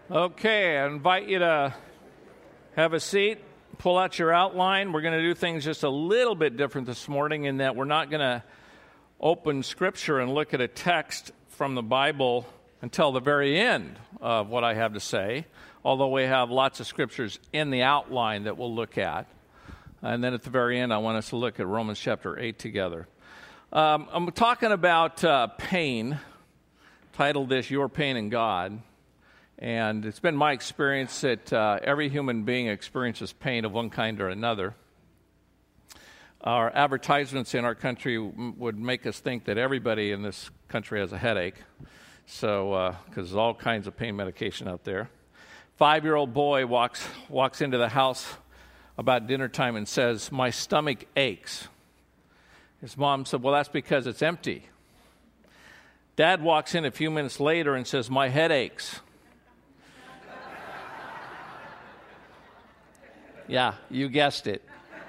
Okay, I invite you to have a seat, pull out your outline. We're going to do things just a little bit different this morning in that we're not going to open Scripture and look at a text from the Bible until the very end of what I have to say, although we have lots of Scriptures in the outline that we'll look at. And then at the very end, I want us to look at Romans chapter 8 together. I'm talking about pain, titled this, Your Pain and God. And it's been my experience that every human being experiences pain of one kind or another. Our advertisements in our country would make us think that everybody in this country has a headache, so because there's all kinds of pain medication out there. 5-year-old boy walks into the house about dinner time and says, "My stomach aches." His mom said, "Well, that's because it's empty." Dad walks in a few minutes later and says, "My head aches." Yeah, you guessed it.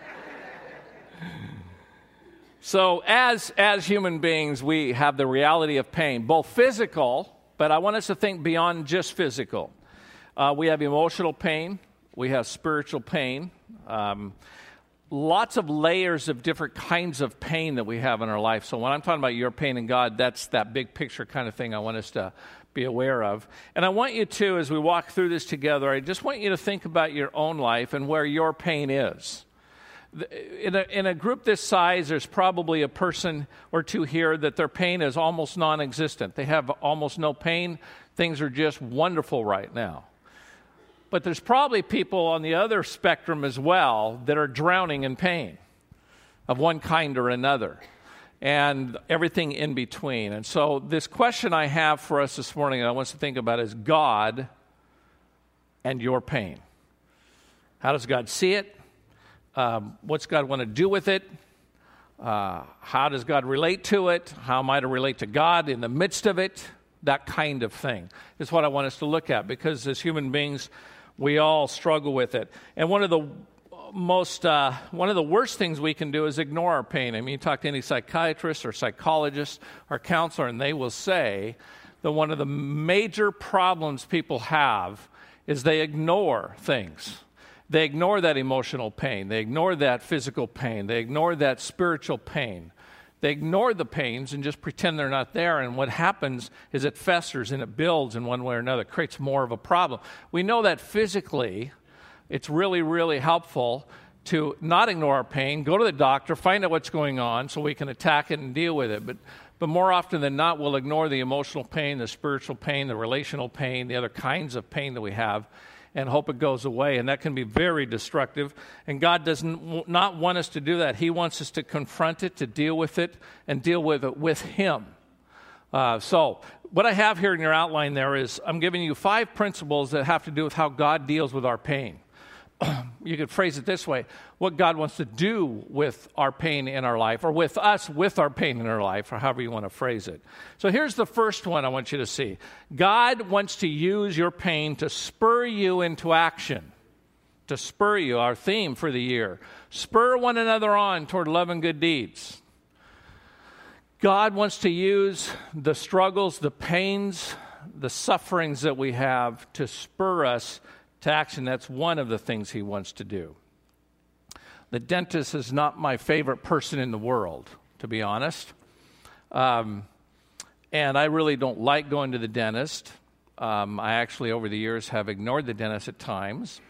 So as human beings, we have the reality of pain, both physical, but I want us to think beyond just physical. We have emotional pain. We have spiritual pain. Lots of layers of different kinds of pain that we have in our life. So when I'm talking about your pain and God, that's that big picture kind of thing I want us to be aware of. And I want you to, as we walk through this together, I just want you to think about your own life and where your pain is. In a group this size, there's probably a person or two here that their pain is almost non-existent. They have almost no pain. Things are just wonderful right now. But there's probably people on the other spectrum as well that are drowning in pain of one kind or another, and everything in between. And so this question I have for us this morning that I want us to think about is God and your pain. How does God see it? What's God want to do with it? How does God relate to it? How am I to relate to God in the midst of it? That kind of thing is what I want us to look at, because as human beings, we all struggle with it. And one of the worst things we can do is ignore our pain. I mean, you talk to any psychiatrist or psychologist or counselor, and they will say that one of the major problems people have is they ignore things. They ignore that emotional pain. They ignore that physical pain. They ignore that spiritual pain. They ignore the pains and just pretend they're not there, and what happens is it festers and it builds in one way or another. It creates more of a problem. We know that physically it's really, really helpful to not ignore our pain, go to the doctor, find out what's going on so we can attack it and deal with it. But more often than not, we'll ignore the emotional pain, the spiritual pain, the relational pain, the other kinds of pain that we have, and hope it goes away. And that can be very destructive. And God does not want us to do that. He wants us to confront it, to deal with it, and deal with it with Him. So what I have here in your outline there is I'm giving you 5 principles that have to do with how God deals with our pain. You could phrase it this way: what God wants to do with our pain in our life, or with us with our pain in our life, or however you want to phrase it. So here's the first one I want you to see. God wants to use your pain to spur you into action. To spur you, our theme for the year. Spur one another on toward love and good deeds. God wants to use the struggles, the pains, the sufferings that we have to spur us to action. That's one of the things He wants to do. The dentist is not my favorite person in the world, to be honest. And I really don't like going to the dentist. I actually, over the years, have ignored the dentist at times.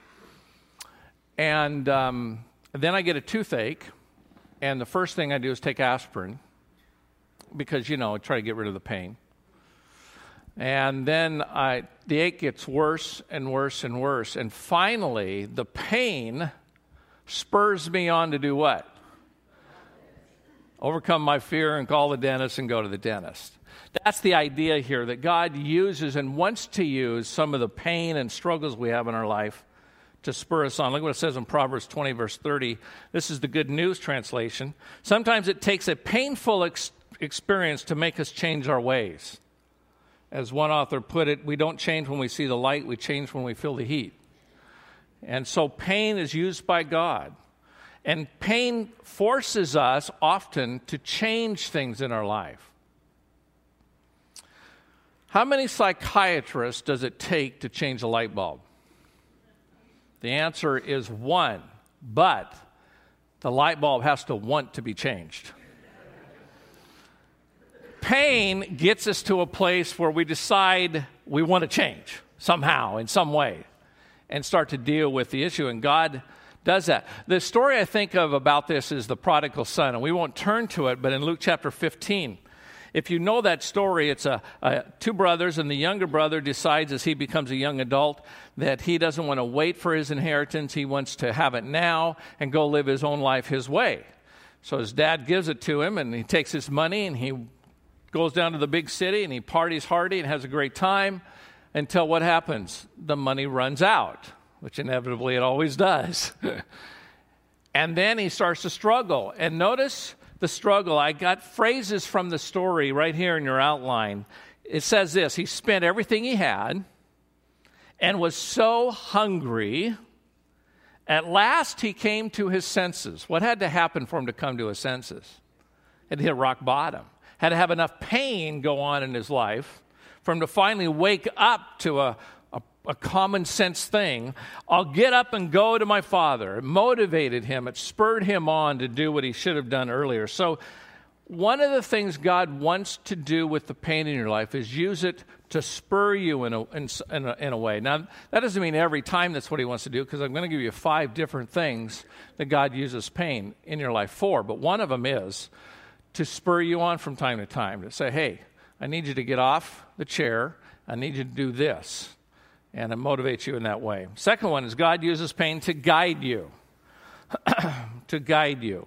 And then I get a toothache, and the first thing I do is take aspirin because, I try to get rid of the pain. And then the ache gets worse and worse and worse. And finally, the pain spurs me on to do what? Overcome my fear and call the dentist and go to the dentist. That's the idea here, that God uses and wants to use some of the pain and struggles we have in our life to spur us on. Look what it says in Proverbs 20, verse 30. This is the Good News translation. Sometimes it takes a painful experience to make us change our ways. As one author put it, we don't change when we see the light, we change when we feel the heat. And so pain is used by God. And pain forces us often to change things in our life. How many psychiatrists does it take to change a light bulb? The answer is one, but the light bulb has to want to be changed. Pain gets us to a place where we decide we want to change somehow, in some way, and start to deal with the issue, and God does that. The story I think of about this is the prodigal son, and we won't turn to it, but in Luke chapter 15, if you know that story, it's two brothers, and the younger brother decides as he becomes a young adult that he doesn't want to wait for his inheritance. He wants to have it now and go live his own life his way. So his dad gives it to him, and he takes his money, and he goes down to the big city, and he parties hardy and has a great time until what happens? The money runs out, which inevitably it always does. And then he starts to struggle. And notice the struggle. I got phrases from the story right here in your outline. It says this: he spent everything he had and was so hungry. At last he came to his senses. What had to happen for him to come to his senses? He had to hit rock bottom. Had to have enough pain go on in his life for him to finally wake up to a common sense thing. I'll get up and go to my father. It motivated him. It spurred him on to do what he should have done earlier. So one of the things God wants to do with the pain in your life is use it to spur you in a way. Now, that doesn't mean every time that's what he wants to do, because I'm going to give you 5 different things that God uses pain in your life for. But one of them is to spur you on from time to time, to say, hey, I need you to get off the chair. I need you to do this. And it motivates you in that way. Second one is God uses pain to guide you. To guide you.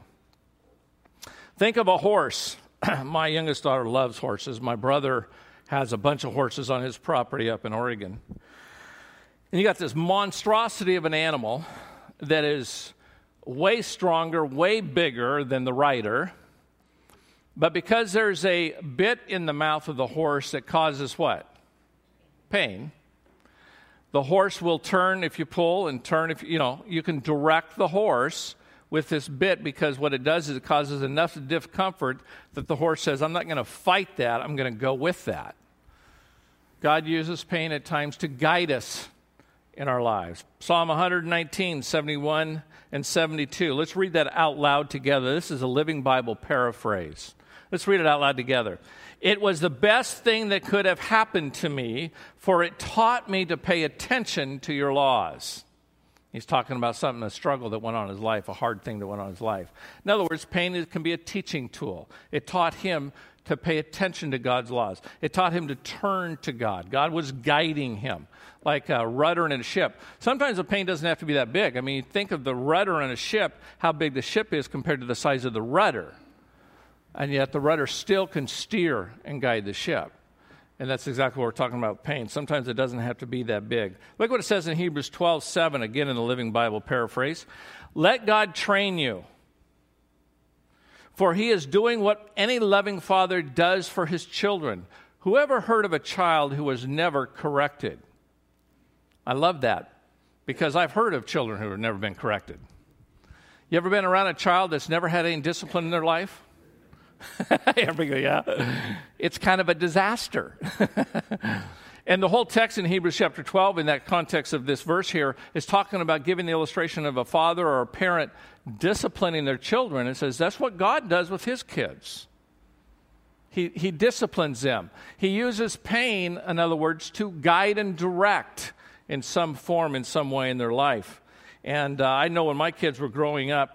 Think of a horse. My youngest daughter loves horses. My brother has a bunch of horses on his property up in Oregon. And you got this monstrosity of an animal that is way stronger, way bigger than the rider. But because there's a bit in the mouth of the horse that causes what? Pain. The horse will turn if you pull and turn if you can direct the horse with this bit, because what it does is it causes enough discomfort that the horse says, I'm not going to fight that, I'm going to go with that. God uses pain at times to guide us in our lives. Psalm 119, 71 and 72. Let's read that out loud together. This is a Living Bible paraphrase. Let's read it out loud together. It was the best thing that could have happened to me, for it taught me to pay attention to your laws. He's talking about something, a struggle that went on in his life, a hard thing that went on in his life. In other words, pain can be a teaching tool. It taught him to pay attention to God's laws. It taught him to turn to God. God was guiding him like a rudder in a ship. Sometimes the pain doesn't have to be that big. I mean, you think of the rudder in a ship, how big the ship is compared to the size of the rudder. And yet the rudder still can steer and guide the ship. And that's exactly what we're talking about, pain. Sometimes it doesn't have to be that big. Look what it says in Hebrews 12:7, again in the Living Bible paraphrase. Let God train you, for he is doing what any loving father does for his children. Whoever heard of a child who was never corrected? I love that, because I've heard of children who have never been corrected. You ever been around a child that's never had any discipline in their life? Everybody, yeah. It's kind of a disaster. And the whole text in Hebrews chapter 12, in that context of this verse here, is talking about giving the illustration of a father or a parent disciplining their children. It says that's what God does with his kids. He disciplines them. He uses pain, in other words, to guide and direct in some form, in some way in their life. And I know when my kids were growing up,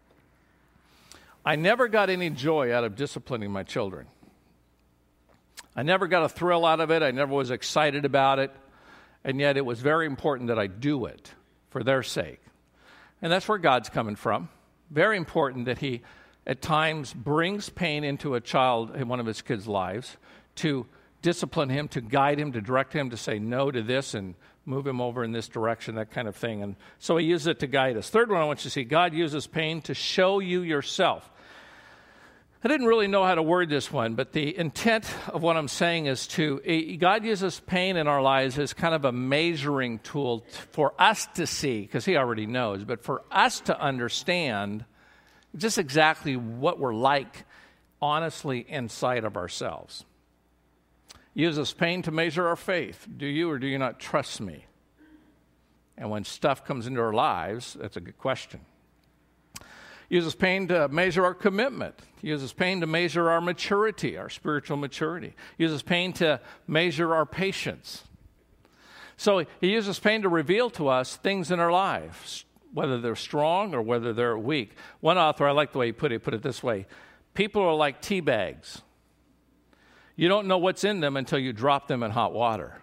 I never got any joy out of disciplining my children. I never got a thrill out of it. I never was excited about it. And yet it was very important that I do it for their sake. And that's where God's coming from. Very important that he, at times, brings pain into a child in one of his kids' lives to discipline him, to guide him, to direct him, to say no to this and move him over in this direction, that kind of thing. And so he uses it to guide us. Third one I want you to see, God uses pain to show you yourself. I didn't really know how to word this one, but the intent of what I'm saying is God uses pain in our lives as kind of a measuring tool for us to see, because he already knows, but for us to understand just exactly what we're like honestly inside of ourselves. He uses pain to measure our faith. Do you or do you not trust me? And when stuff comes into our lives, that's a good question. He uses pain to measure our commitment. He uses pain to measure our maturity, our spiritual maturity. He uses pain to measure our patience. So he uses pain to reveal to us things in our lives, whether they're strong or whether they're weak. One author, I like the way he put it this way: people are like tea bags. You don't know what's in them until you drop them in hot water.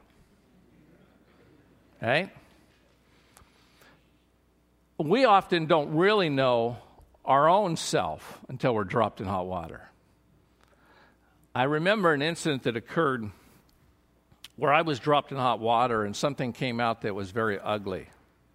Right? We often don't really know our own self until we're dropped in hot water. I remember an incident that occurred where I was dropped in hot water and something came out that was very ugly.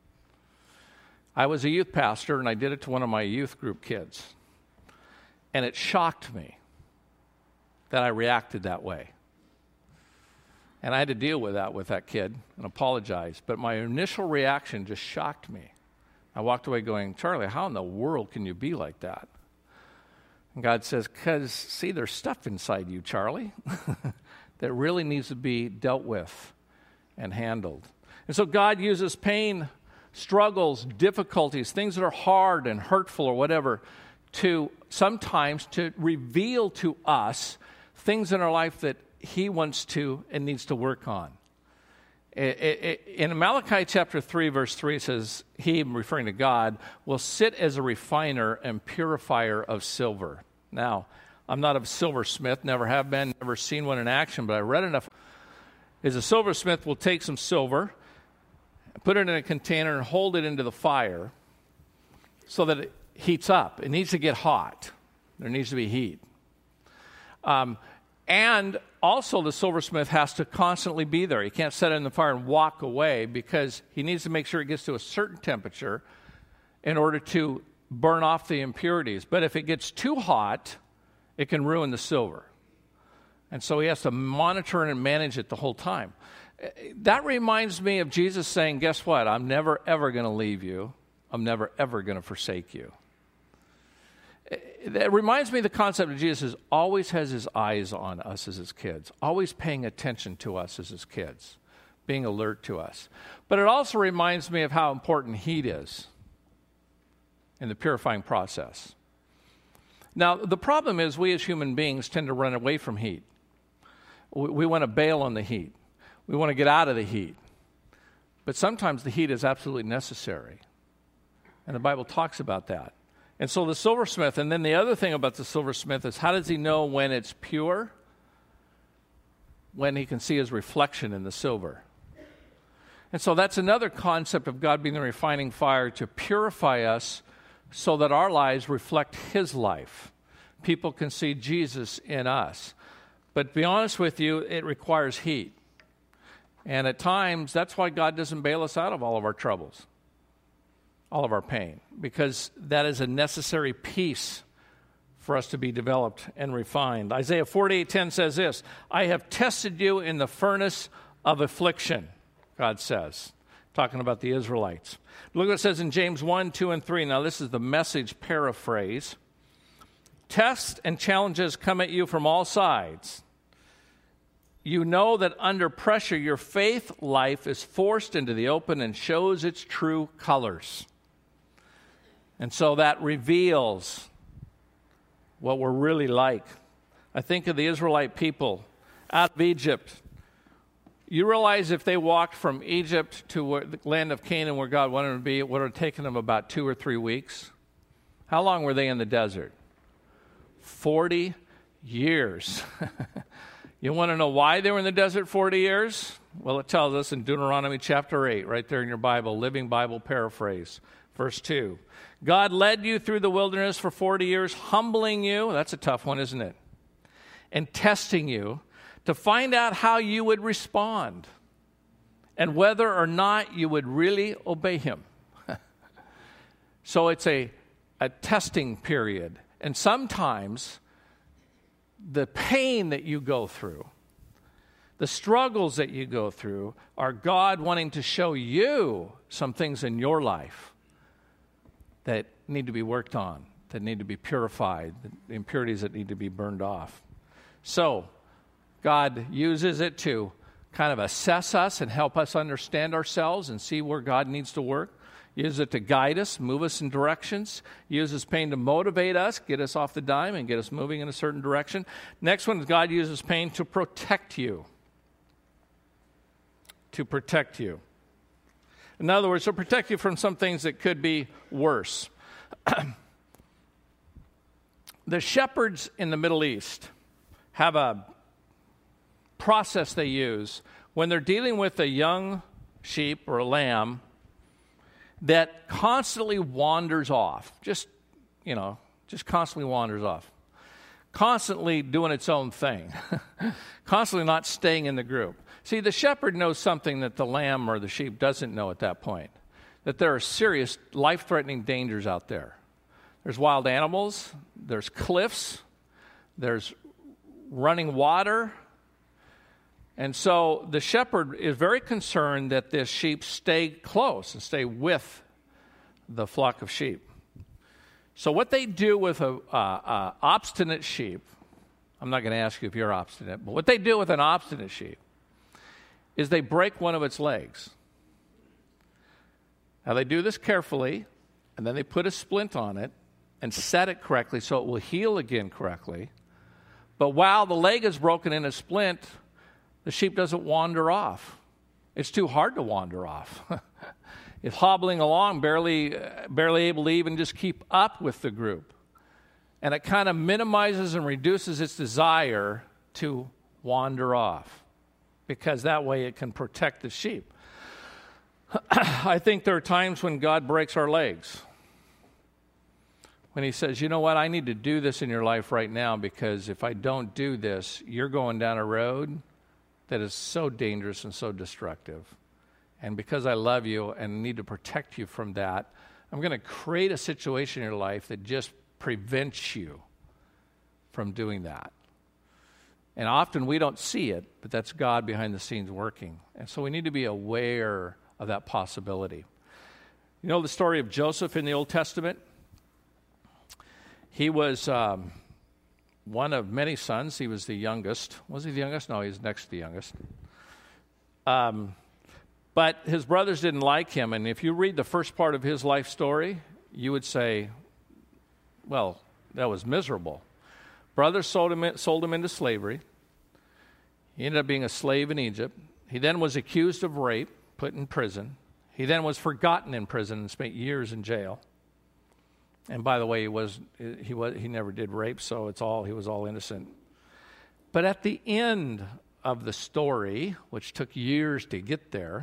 I was a youth pastor and I did it to one of my youth group kids. And it shocked me that I reacted that way. And I had to deal with that kid and apologize. But my initial reaction just shocked me. I walked away going, Charlie, how in the world can you be like that? And God says, because, see, there's stuff inside you, Charlie, that really needs to be dealt with and handled. And so God uses pain, struggles, difficulties, things that are hard and hurtful or whatever, to sometimes to reveal to us things in our life that he wants to and needs to work on. In Malachi chapter 3, verse 3, it says, he, referring to God, will sit as a refiner and purifier of silver. Now, I'm not a silversmith, never have been, never seen one in action, but I read enough. Is a silversmith will take some silver, put it in a container, and hold it into the fire so that it heats up. It needs to get hot. There needs to be heat. And also the silversmith has to constantly be there. He can't set it in the fire and walk away because he needs to make sure it gets to a certain temperature in order to burn off the impurities. But if it gets too hot, it can ruin the silver. And so he has to monitor and manage it the whole time. That reminds me of Jesus saying, guess what? I'm never, ever going to leave you. I'm never, ever going to forsake you. It reminds me of the concept of Jesus always has his eyes on us as his kids, always paying attention to us as his kids, being alert to us. But it also reminds me of how important heat is in the purifying process. Now, the problem is we as human beings tend to run away from heat. We want to bail on the heat. We want to get out of the heat. But sometimes the heat is absolutely necessary. And the Bible talks about that. And so the silversmith, and then the other thing about the silversmith is how does he know when it's pure? When he can see his reflection in the silver. And so that's another concept of God being the refining fire to purify us so that our lives reflect his life. People can see Jesus in us. But to be honest with you, it requires heat. And at times, that's why God doesn't bail us out of all of our troubles, all of our pain, because that is a necessary piece for us to be developed and refined. Isaiah 48:10 says this, I have tested you in the furnace of affliction, God says, talking about the Israelites. Look what it says in James 1, 2, and 3. Now, this is the Message paraphrase. Tests and challenges come at you from all sides. You know that under pressure, your faith life is forced into the open and shows its true colors. And so that reveals what we're really like. I think of the Israelite people out of Egypt. You realize if they walked from Egypt to the land of Canaan where God wanted them to be, it would have taken them about 2 or 3 weeks. How long were they in the desert? 40 years. You want to know why they were in the desert 40 years? Well, it tells us in Deuteronomy chapter 8, right there in your Bible, Living Bible paraphrase, verse 2. God led you through the wilderness for 40 years, humbling you, that's a tough one, isn't it? And testing you to find out how you would respond and whether or not you would really obey him. So it's a testing period. And sometimes the pain that you go through, the struggles that you go through are God wanting to show you some things in your life that need to be worked on, that need to be purified, the impurities that need to be burned off. So, God uses it to kind of assess us and help us understand ourselves and see where God needs to work. Uses it to guide us, move us in directions. Uses pain to motivate us, get us off the dime and get us moving in a certain direction. Next one is God uses pain to protect you. To protect you. In other words, to protect you from some things that could be worse. The shepherds in the Middle East have a process they use when they're dealing with a young sheep or a lamb that constantly wanders off. Just constantly wanders off. Constantly doing its own thing. Constantly not staying in the group. See, the shepherd knows something that the lamb or the sheep doesn't know at that point. That there are serious life-threatening dangers out there. There's wild animals. There's cliffs. There's running water. And so the shepherd is very concerned that this sheep stay close and stay with the flock of sheep. So what they do with a obstinate sheep, I'm not going to ask you if you're obstinate, but what they do with an obstinate sheep is they break one of its legs. Now they do this carefully, and then they put a splint on it and set it correctly so it will heal again correctly. But while the leg is broken in a splint, the sheep doesn't wander off. It's too hard to wander off. It's hobbling along, barely able to even just keep up with the group. And it kind of minimizes and reduces its desire to wander off, because that way it can protect the sheep. I think there are times when God breaks our legs. When he says, you know what, I need to do this in your life right now, because if I don't do this, you're going down a road that is so dangerous and so destructive. And because I love you and need to protect you from that, I'm going to create a situation in your life that just prevents you from doing that. And often we don't see it, but that's God behind the scenes working. And so we need to be aware of that possibility. You know the story of Joseph in the Old Testament? He was one of many sons. He was the youngest. Was he the youngest? No, he was next to the youngest. But his brothers didn't like him. And if you read the first part of his life story, you would say, well, that was miserable. Brothers sold him into slavery. He ended up being a slave in Egypt. He then was accused of rape, put in prison. He then was forgotten in prison and spent years in jail. And by the way, he never did rape, so he was all innocent. But at the end of the story, which took years to get there,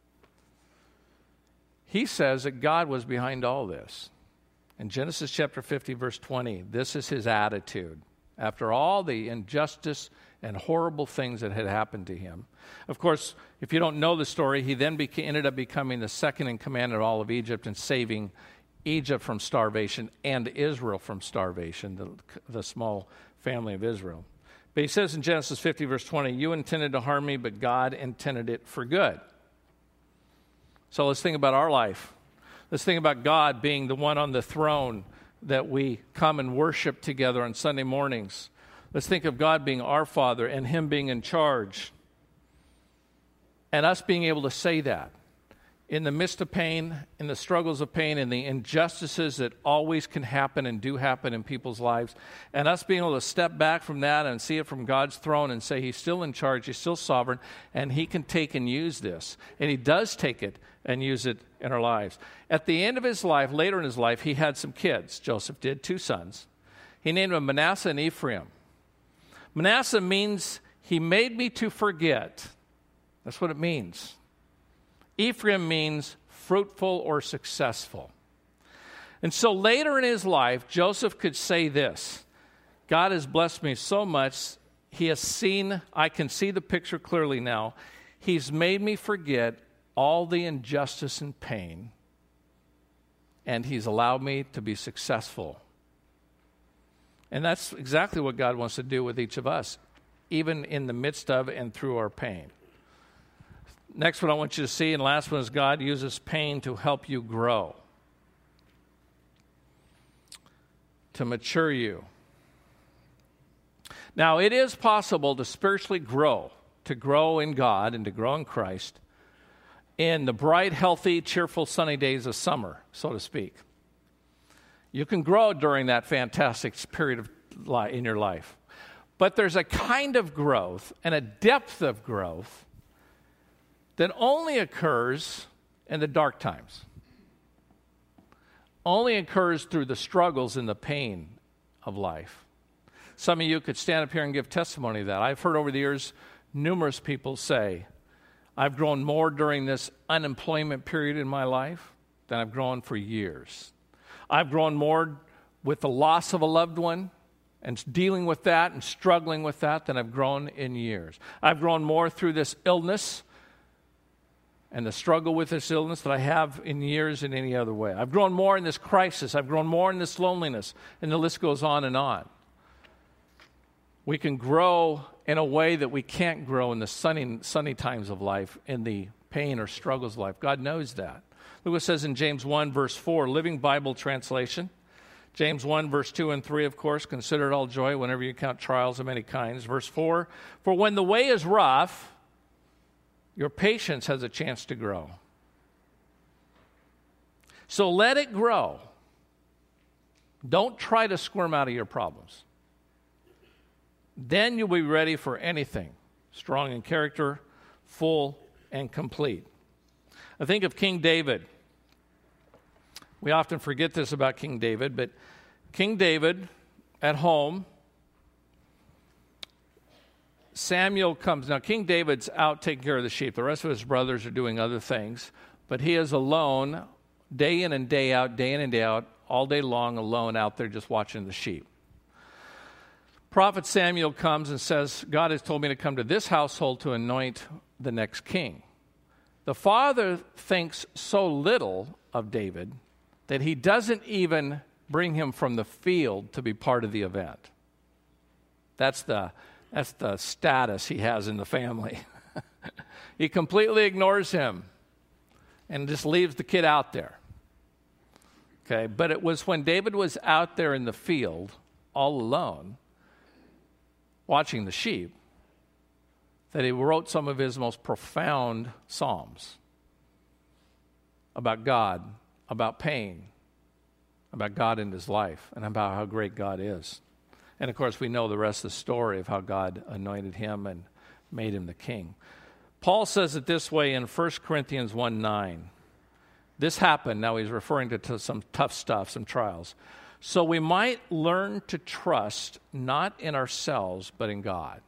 he says that God was behind all this. In Genesis chapter 50, verse 20, this is his attitude. After all the injustice and horrible things that had happened to him. Of course, if you don't know the story, he then ended up becoming the second in command of all of Egypt and saving Egypt from starvation and Israel from starvation, the small family of Israel. But he says in Genesis 50, verse 20, you intended to harm me, but God intended it for good. So let's think about our life. Let's think about God being the one on the throne that we come and worship together on Sunday mornings. Let's think of God being our Father and him being in charge. And us being able to say that in the midst of pain, in the struggles of pain, in the injustices that always can happen and do happen in people's lives, and us being able to step back from that and see it from God's throne and say he's still in charge, he's still sovereign, and he can take and use this. And he does take it and use it in our lives. At the end of his life, later in his life, he had some kids. Joseph did, 2 sons. He named them Manasseh and Ephraim. Manasseh means he made me to forget. That's what it means. Ephraim means fruitful or successful. And so later in his life, Joseph could say this: God has blessed me so much, I can see the picture clearly now. He's made me forget all the injustice and pain, and he's allowed me to be successful. And that's exactly what God wants to do with each of us, even in the midst of and through our pain. Next one I want you to see, and last one, is God uses pain to help you grow, to mature you. Now, it is possible to spiritually grow, to grow in God and to grow in Christ in the bright, healthy, cheerful, sunny days of summer, so to speak. You can grow during that fantastic period of in your life. But there's a kind of growth and a depth of growth that only occurs in the dark times. Only occurs through the struggles and the pain of life. Some of you could stand up here and give testimony of that. I've heard over the years numerous people say, I've grown more during this unemployment period in my life than I've grown for years. I've grown more with the loss of a loved one and dealing with that and struggling with that than I've grown in years. I've grown more through this illness and the struggle with this illness that I have in years in any other way. I've grown more in this crisis. I've grown more in this loneliness. And the list goes on and on. We can grow in a way that we can't grow in the sunny times of life, in the pain or struggles of life. God knows that. Look what it says in James 1, verse 4, Living Bible Translation. James 1, verse 2 and 3, of course, consider it all joy whenever you count trials of many kinds. Verse 4, for when the way is rough, your patience has a chance to grow. So let it grow. Don't try to squirm out of your problems. Then you'll be ready for anything, strong in character, full and complete. I think of King David. We often forget this about King David, but King David at home, Samuel comes. Now, King David's out taking care of the sheep. The rest of his brothers are doing other things, but he is alone day in and day out, all day long, alone out there just watching the sheep. Prophet Samuel comes and says, God has told me to come to this household to anoint the next king. The father thinks so little of David that he doesn't even bring him from the field to be part of the event. That's the status he has in the family. He completely ignores him and just leaves the kid out there. Okay, but it was when David was out there in the field, all alone, watching the sheep, that he wrote some of his most profound psalms about God, about pain, about God in his life, and about how great God is. And of course, we know the rest of the story of how God anointed him and made him the king. Paul says it this way in 1 Corinthians 1:9. This happened, now he's referring to some tough stuff, some trials. So we might learn to trust not in ourselves, but in God.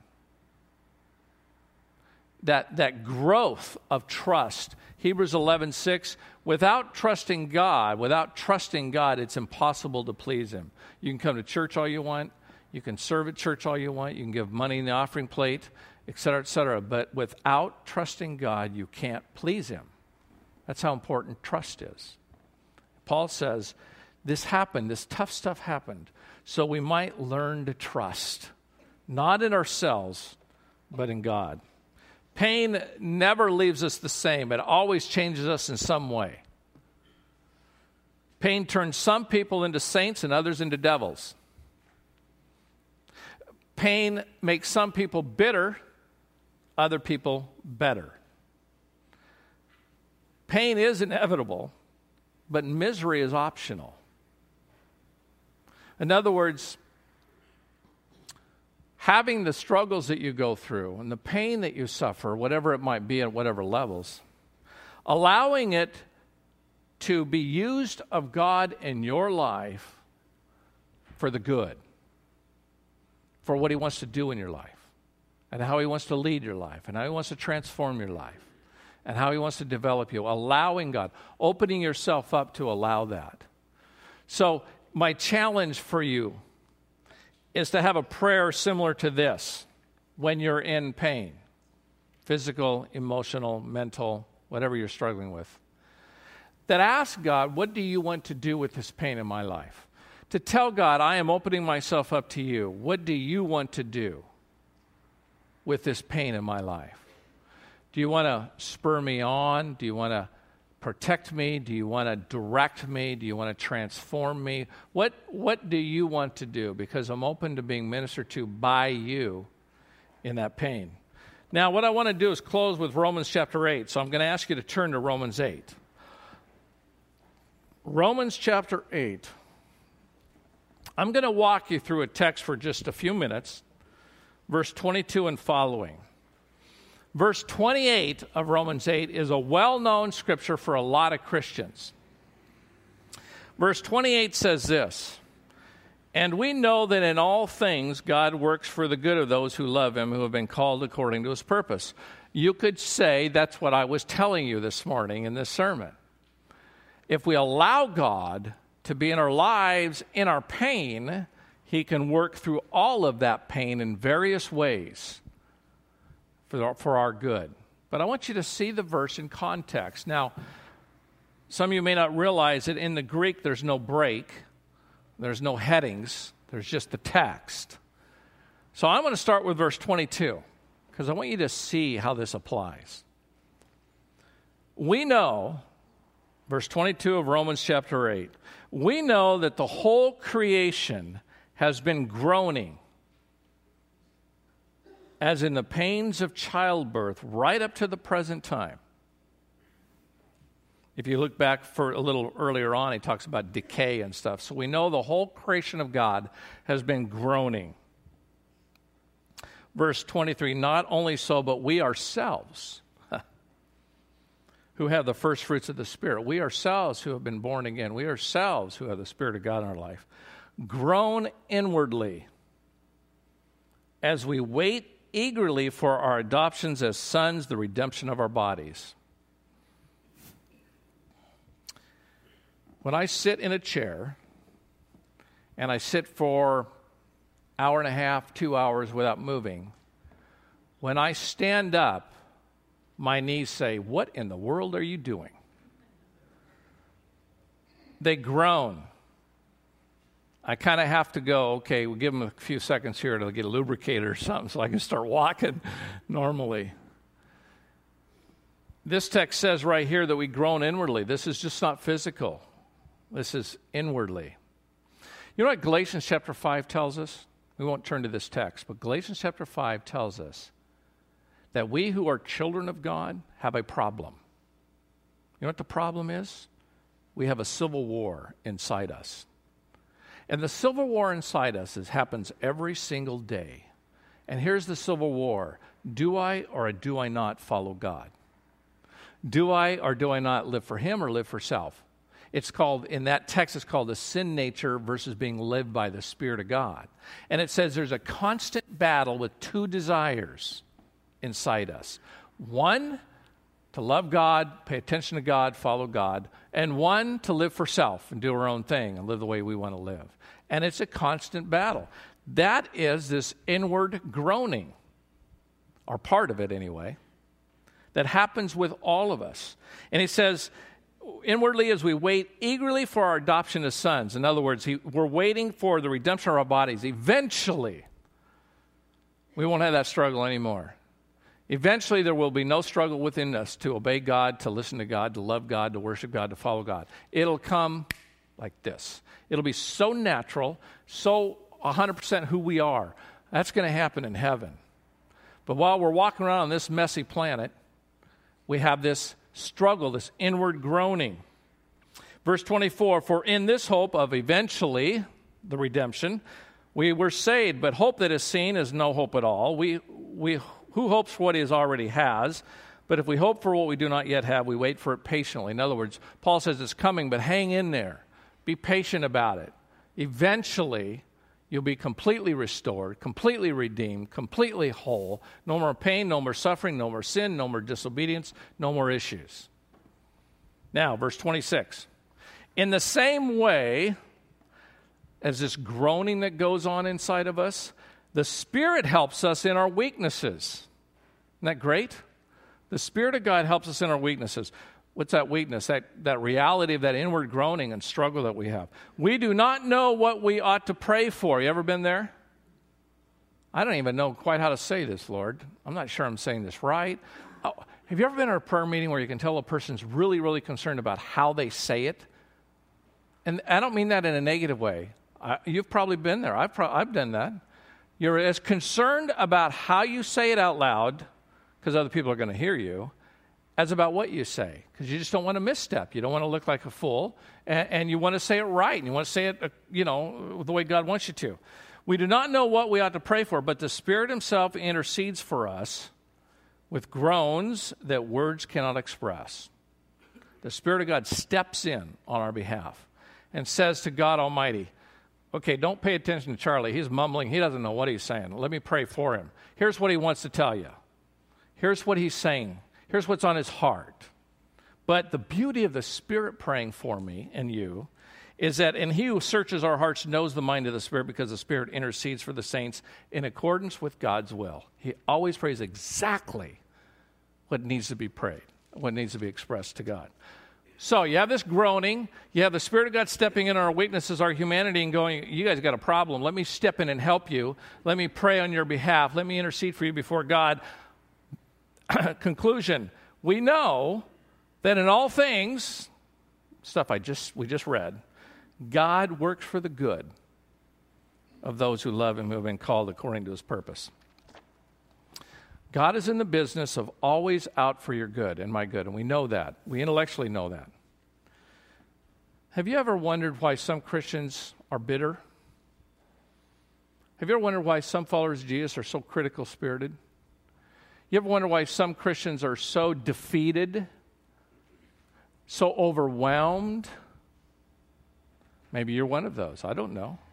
That growth of trust. Hebrews 11:6, without trusting God, it's impossible to please him. You can come to church all you want. You can serve at church all you want. You can give money in the offering plate, et cetera, but without trusting God, you can't please him. That's how important trust is. Paul says, this happened, this tough stuff happened, so we might learn to trust, not in ourselves, but in God. Pain never leaves us the same. It always changes us in some way. Pain turns some people into saints and others into devils. Pain makes some people bitter, other people better. Pain is inevitable, but misery is optional. In other words, having the struggles that you go through and the pain that you suffer, whatever it might be at whatever levels, allowing it to be used of God in your life for the good, for what he wants to do in your life, and how he wants to lead your life, and how he wants to transform your life, and how he wants to develop you, allowing God, opening yourself up to allow that. So my challenge for you is to have a prayer similar to this when you're in pain, physical, emotional, mental, whatever you're struggling with. That ask God, what do you want to do with this pain in my life? To tell God, I am opening myself up to you. What do you want to do with this pain in my life? Do you want to spur me on? Do you want to protect me? Do you want to direct me? Do you want to transform me? What do you want to do? Because I'm open to being ministered to by you in that pain. Now, what I want to do is close with Romans chapter 8. So I'm going to ask you to turn to Romans 8. Romans chapter 8. I'm going to walk you through a text for just a few minutes, verse 22 and following. Verse 28 of Romans 8 is a well-known scripture for a lot of Christians. Verse 28 says this, "And we know that in all things God works for the good of those who love him, who have been called according to his purpose." You could say that's what I was telling you this morning in this sermon. If we allow God to be in our lives, in our pain, he can work through all of that pain in various ways for our good. But I want you to see the verse in context. Now, some of you may not realize that in the Greek there's no break, there's no headings, there's just the text. So I'm going to start with verse 22 because I want you to see how this applies. We know, verse 22 of Romans chapter 8, we know that the whole creation has been groaning as in the pains of childbirth right up to the present time. If you look back for a little earlier on, he talks about decay and stuff. So we know the whole creation of God has been groaning. Verse 23, not only so, but we ourselves, who have the first fruits of the Spirit, we ourselves who have been born again, we ourselves who have the Spirit of God in our life, groan inwardly as we wait eagerly for our adoptions as sons, the redemption of our bodies. When I sit in a chair and I sit for an hour and a half, 2 hours without moving, when I stand up, my knees say, "What in the world are you doing?" They groan. I kind of have to go, okay, we'll give them a few seconds here to get a lubricator or something so I can start walking normally. This text says right here that we groan inwardly. This is just not physical. This is inwardly. You know what Galatians chapter 5 tells us? We won't turn to this text, but Galatians chapter 5 tells us that we who are children of God have a problem. You know what the problem is? We have a civil war inside us. And the civil war inside us happens every single day. And here's the civil war. Do I or do I not follow God? Do I or do I not live for him or live for self? It's called, in that text, it's called the sin nature versus being lived by the Spirit of God. And it says there's a constant battle with two desires inside us. One, to love God, pay attention to God, follow God. And one, to live for self and do our own thing and live the way we want to live. And it's a constant battle. That is this inward groaning, or part of it anyway, that happens with all of us. And he says, inwardly as we wait eagerly for our adoption as sons. In other words, we're waiting for the redemption of our bodies. Eventually, we won't have that struggle anymore. Eventually, there will be no struggle within us to obey God, to listen to God, to love God, to worship God, to follow God. It'll come like this. It'll be so natural, so 100% who we are. That's going to happen in heaven. But while we're walking around on this messy planet, we have this struggle, this inward groaning. Verse 24, for in this hope of eventually the redemption, we were saved, but hope that is seen is no hope at all. Who hopes for what he already has? But if we hope for what we do not yet have, we wait for it patiently. In other words, Paul says it's coming, but hang in there. Be patient about it. Eventually, you'll be completely restored, completely redeemed, completely whole. No more pain, no more suffering, no more sin, no more disobedience, no more issues. Now, verse 26. In the same way as this groaning that goes on inside of us, the Spirit helps us in our weaknesses. Isn't that great? The Spirit of God helps us in our weaknesses. What's that weakness? That reality of that inward groaning and struggle that we have. We do not know what we ought to pray for. You ever been there? I don't even know quite how to say this, Lord. I'm not sure I'm saying this right. Oh, Have you ever been in a prayer meeting where you can tell a person's really, really concerned about how they say it? And I don't mean that in a negative way. You've probably been there. I've done that. You're as concerned about how you say it out loud, because other people are going to hear you, as about what you say, because you just don't want to misstep. You don't want to look like a fool, and you want to say it right, and you want to say it, the way God wants you to. We do not know what we ought to pray for, but the Spirit himself intercedes for us with groans that words cannot express. The Spirit of God steps in on our behalf and says to God Almighty, okay, don't pay attention to Charlie. He's mumbling. He doesn't know what he's saying. Let me pray for him. Here's what he wants to tell you. Here's what he's saying. Here's what's on his heart. But the beauty of the Spirit praying for me and you is that, and he who searches our hearts knows the mind of the Spirit, because the Spirit intercedes for the saints in accordance with God's will. He always prays exactly what needs to be prayed, what needs to be expressed to God. So you have this groaning, you have the Spirit of God stepping in our weaknesses, our humanity, and going, you guys got a problem. Let me step in and help you. Let me pray on your behalf. Let me intercede for you before God. Conclusion, we know that in all things, stuff we just read, God works for the good of those who love him, who have been called according to his purpose. God is in the business of always out for your good and my good, and we know that. We intellectually know that. Have you ever wondered why some Christians are bitter? Have you ever wondered why some followers of Jesus are so critical spirited? You ever wonder why some Christians are so defeated, so overwhelmed? Maybe you're one of those. I don't know.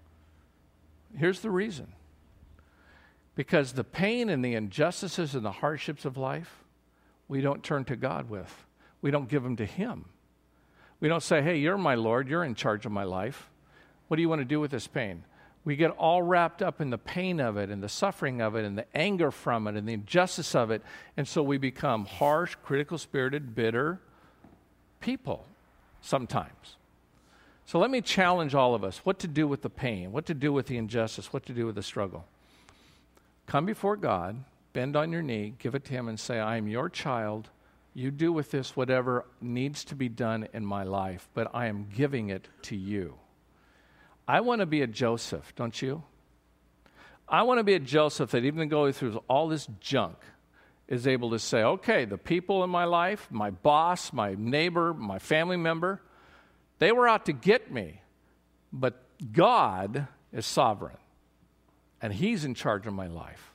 Here's the reason. Because the pain and the injustices and the hardships of life, we don't turn to God with. We don't give them to him. We don't say, hey, you're my Lord. You're in charge of my life. What do you want to do with this pain? We get all wrapped up in the pain of it and the suffering of it and the anger from it and the injustice of it. And so we become harsh, critical-spirited, bitter people sometimes. So let me challenge all of us what to do with the pain, what to do with the injustice, what to do with the struggle. Come before God, bend on your knee, give it to him, and say, I am your child. You do with this whatever needs to be done in my life, but I am giving it to you. I want to be a Joseph, don't you? I want to be a Joseph that even going through all this junk is able to say, okay, the people in my life, my boss, my neighbor, my family member, they were out to get me, but God is sovereign. And he's in charge of my life.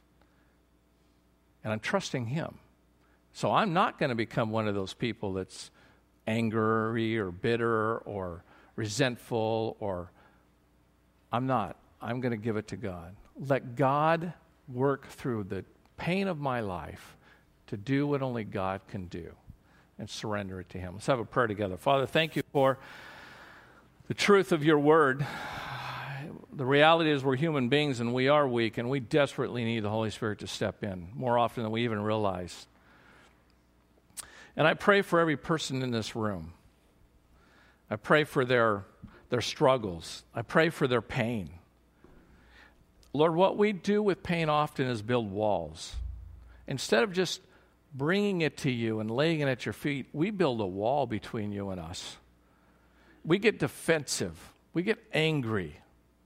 And I'm trusting him. So I'm not going to become one of those people that's angry or bitter or resentful, or I'm not. I'm going to give it to God. Let God work through the pain of my life to do what only God can do, and surrender it to him. Let's have a prayer together. Father, thank you for the truth of your word. The reality is we're human beings and we are weak, and we desperately need the Holy Spirit to step in more often than we even realize. And I pray for every person in this room. I pray for their struggles. I pray for their pain. Lord, what we do with pain often is build walls. Instead of just bringing it to you and laying it at your feet, we build a wall between you and us. We get defensive. We get angry.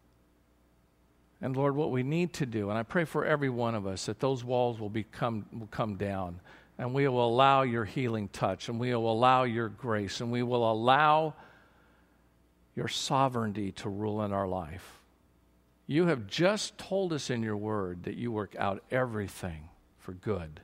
And Lord, what we need to do, and I pray for every one of us, that those walls will come down, and we will allow your healing touch, and we will allow your grace, and we will allow your sovereignty to rule in our life. You have just told us in your word that you work out everything for good.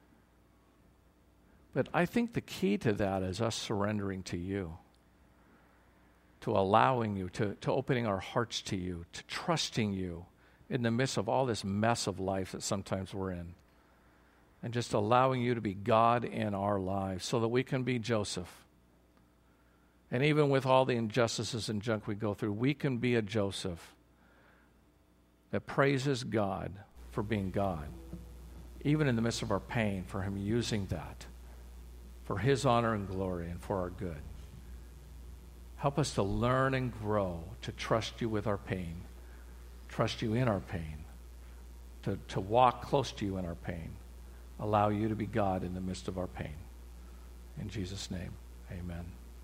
But I think the key to that is us surrendering to you, to allowing you, to opening our hearts to you, to trusting you in the midst of all this mess of life that sometimes we're in, and just allowing you to be God in our lives so that we can be Joseph. And even with all the injustices and junk we go through, we can be a Joseph that praises God for being God, even in the midst of our pain, for him using that for his honor and glory and for our good. Help us to learn and grow, to trust you with our pain, trust you in our pain, to walk close to you in our pain, allow you to be God in the midst of our pain. In Jesus' name, amen.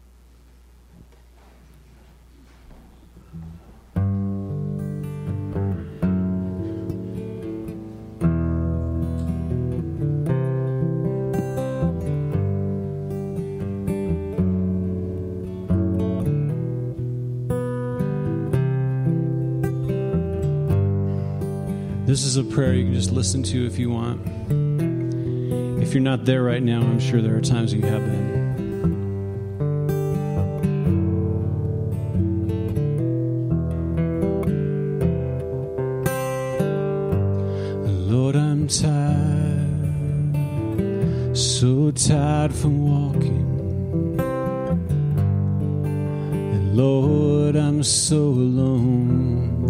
This is a prayer you can just listen to if you want. If you're not there right now, I'm sure there are times you have been. Lord, I'm tired, so tired from walking. And Lord, I'm so alone.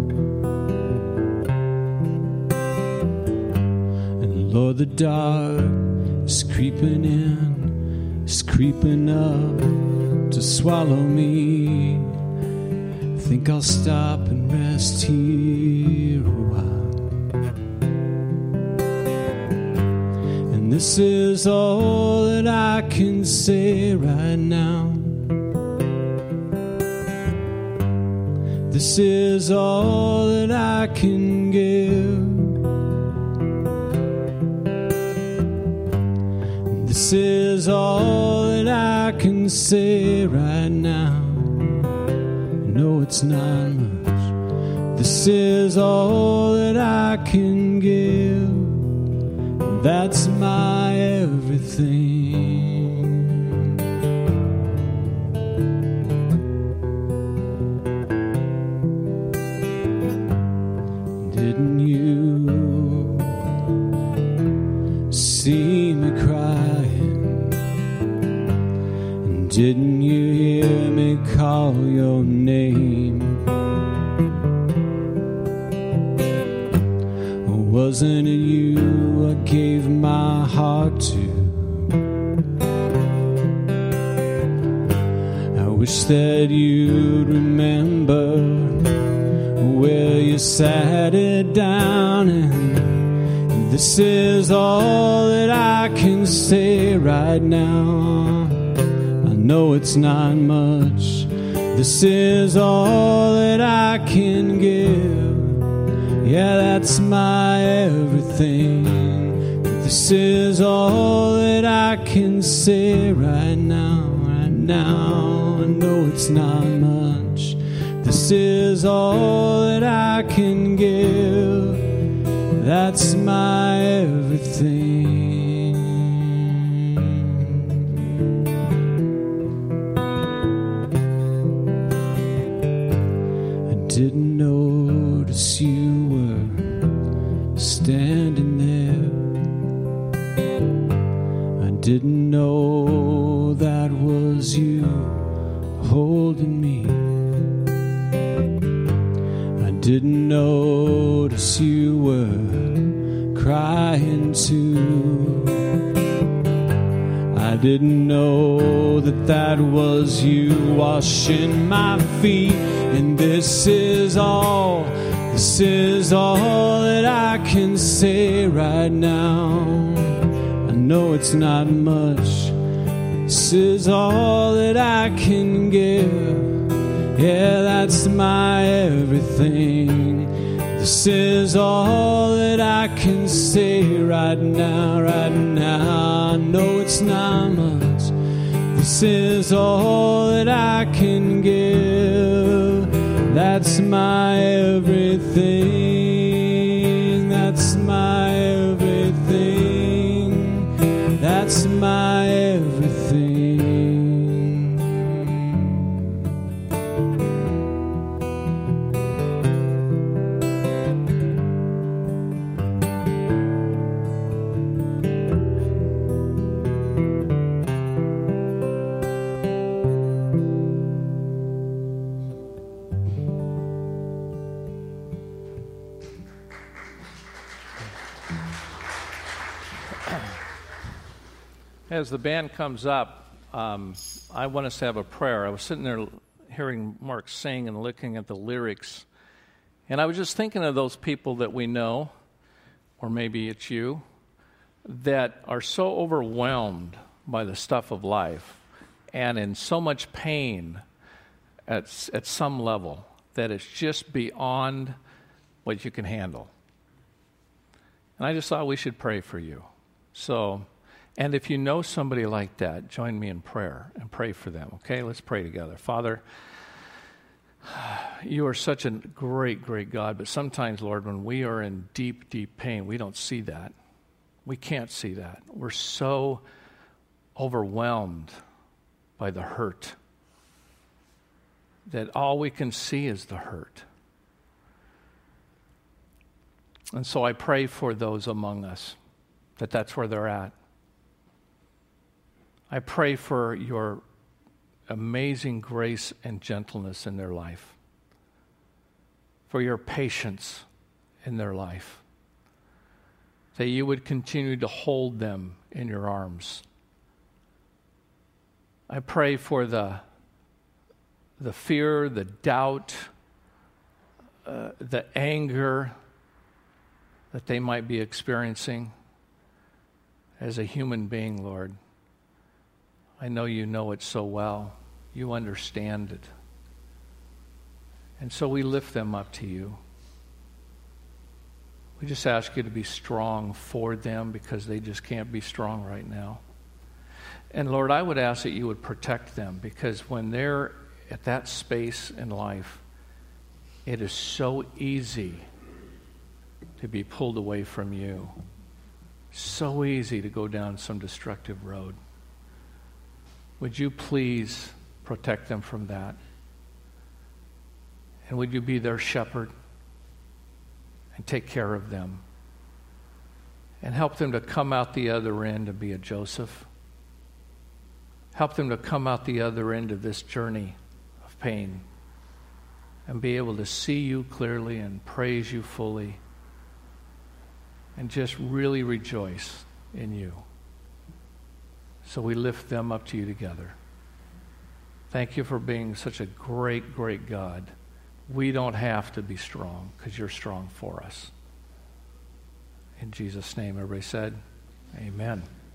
Lord, the dark is creeping in, is creeping up to swallow me. I think I'll stop and rest here a while. And this is all that I can say right now. This is all that I can give. This is all that I can say right now. No, it's not much. This is all that I can give. That's my everything. Didn't you see me cry? Didn't you hear me call your name? Or wasn't it you I gave my heart to? I wish that you'd remember where you sat it down, and this is all that I can say right now. No, it's not much. This is all that I can give. Yeah, that's my everything. This is all that I can say right now, right now. No, it's not much. This is all that I can give. That's my everything. Didn't notice you were standing there. I didn't know that was you holding me. I didn't notice you were crying too. I didn't know that was you washing my feet. And this is all that I can say right now. I know it's not much. This is all that I can give. Yeah, that's my everything. This is all that I can say right now, right now. I know it's not much. This is all that I can give. That's my everything. That's my everything. That's my everything. As the band comes up, I want us to have a prayer. I was sitting there hearing Mark sing and looking at the lyrics, and I was just thinking of those people that we know, or maybe it's you, that are so overwhelmed by the stuff of life and in so much pain at some level that it's just beyond what you can handle. And I just thought we should pray for you. So, and if you know somebody like that, join me in prayer and pray for them. Okay, let's pray together. Father, you are such a great, great God, but sometimes, Lord, when we are in deep, deep pain, we don't see that. We can't see that. We're so overwhelmed by the hurt that all we can see is the hurt. And so I pray for those among us that that's where they're at. I pray for your amazing grace and gentleness in their life, for your patience in their life, that you would continue to hold them in your arms. I pray for the fear, the doubt, the anger that they might be experiencing as a human being, Lord. I know you know it so well. You understand it. And so we lift them up to you. We just ask you to be strong for them because they just can't be strong right now. And Lord, I would ask that you would protect them because when they're at that space in life, it is so easy to be pulled away from you. So easy to go down some destructive road. Would you please protect them from that? And would you be their shepherd and take care of them and help them to come out the other end and be a Joseph? Help them to come out the other end of this journey of pain and be able to see you clearly and praise you fully and just really rejoice in you. So we lift them up to you together. Thank you for being such a great, great God. We don't have to be strong because you're strong for us. In Jesus' name, everybody said, amen.